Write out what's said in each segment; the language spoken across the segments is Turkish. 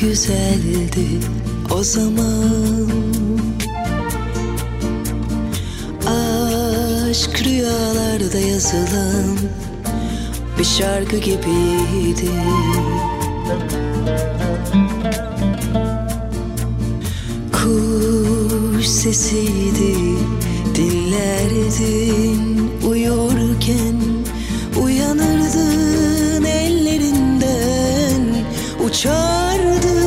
güzeldi o zaman. Aşk rüyalarda yazılan bir şarkı gibiydi. Kuş sesiydi, dinlerdin uyurken, uyanırdın ellerinden uçardı.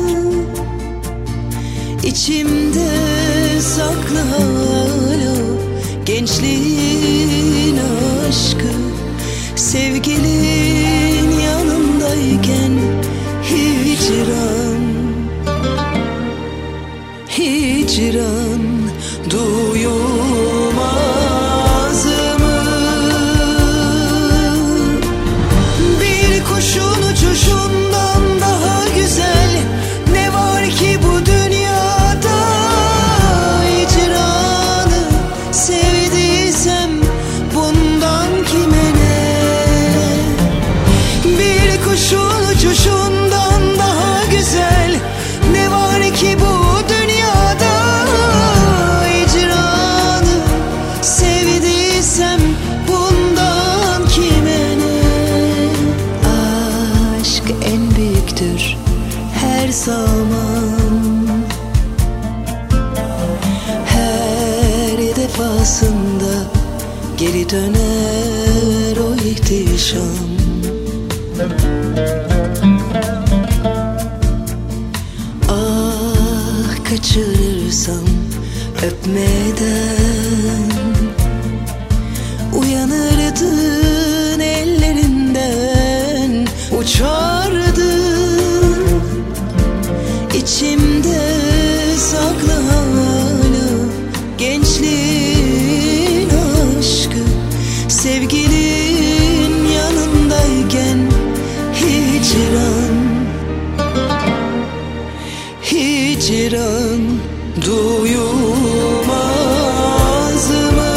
İçimde saklı hala gençliğin aşkı, sevgilin yanındayken hicran, hicran duyulmaz mı? Bir kuşun uçuşundan daha güzel ne var ki bu dünyada? Hicranı sevdiysem bundan kime ne? Bir kuşun uçuşundan daha güzel ne var ki bu dünyada? Hicranı sevdiysem bundan kime ne? Aşk en büyüktür her zaman, her defasında geri döner o ihtişam. Ah, kaçırırsam öpmeden, uyanırdın ellerinden uçardın. İçimde saklı hala gençliğin aşkı, sevgilin yanındayken hicran, hicran duyulmaz mı?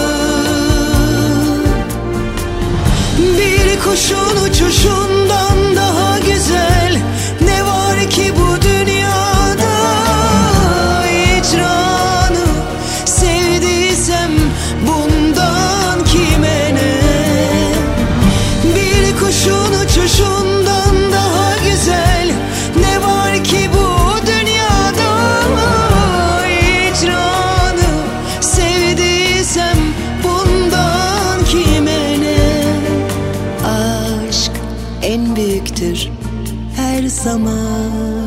Bir kuşun uçuşundan daha güzel ne var ki bu dünyada? Hicranı sevdiysem bundan kime ne? Bir kuşun uçuşundan daha güzel ne var ki bu dünyada? Hicranı sevdiysem bundan kime ne? Aşk en büyüktür her zaman.